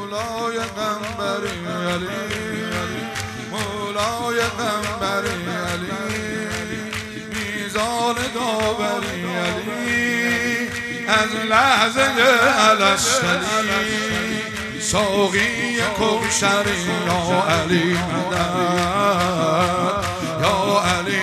مولای قنبری علی، مولای قنبری علی، میزان داوری علی، از لحظه الستری ساقی کوثری یا علی مدد، یا علی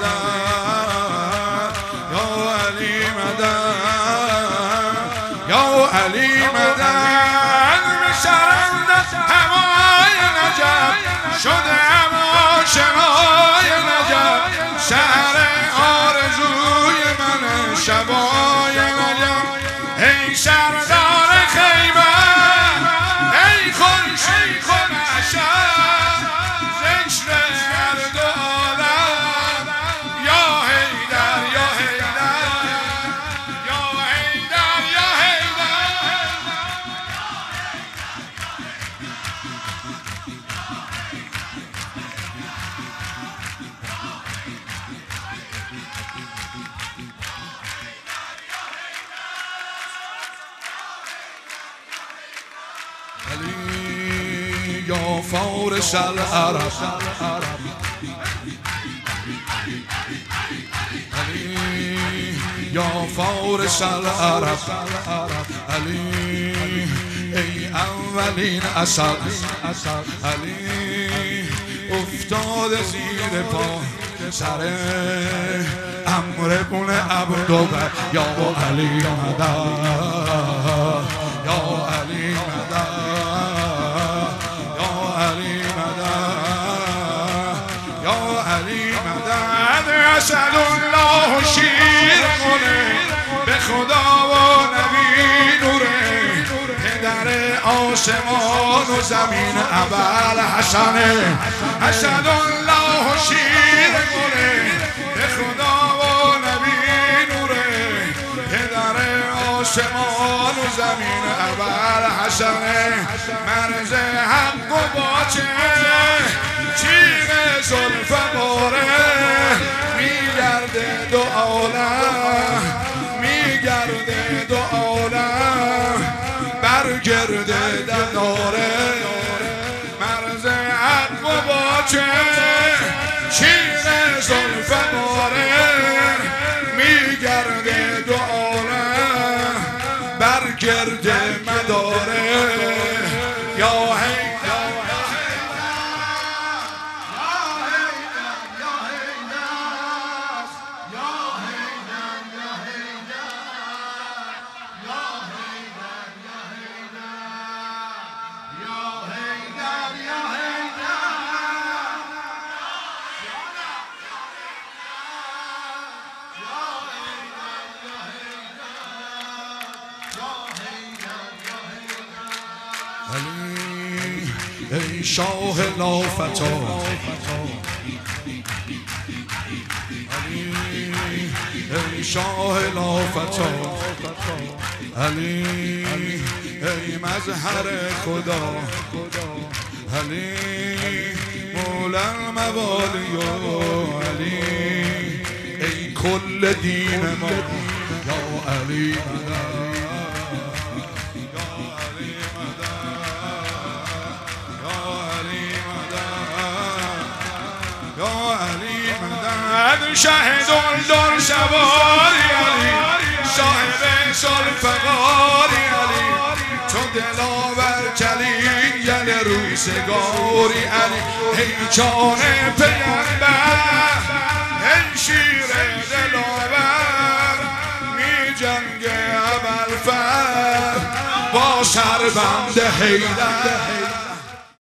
مدد، یا علی مدد، یا علی مدد. بشرند هوای نجف شده اما شمای نجف، شهر آرزوی من شبای نجف. ای سردار خیبر، ای خورشید محشر، ذکر هر دو عالم یا حیدر، یا حیدر، یا حیدر، یا حیدر. علی یا فارس العرب، علی یا فارس العرب، علی ای اولین اسد، علی افتاد زیر پا سر عمرو بن عبدالله، یا علی مدد، یا علی مدد، یا علی مدد، یا علی مدد. اسد الله شیر کنه به خدا و نبی نوره، پدر آسمان و زمین ابوالحسن. اسد الله شیر کنه به خدا و نبی نوره، پدر آسمان و زمین ابوالحسن. مرز حق و باطل تیغ زلف باره، میگرده دو عالم، میگرده دو عالم برگرده داره. مرز حق و باطل تیغ زلف باره، میگرده دو عالم برگرده مداره. یا علی ای شاه لافتا، علی ای شاه لافتا، علی ای مظهر خدا، علی مولا الموالی، علی ای کل دین ما، یا علی مدد، شهدون دور سواری علی، صاحب ذوالفقاری علی، تو دلاور کلید یل روزگاری علی. ای جان پیغمبر، ای شیر دلاور، می جنگ ابوالفضل با سربند حیدر.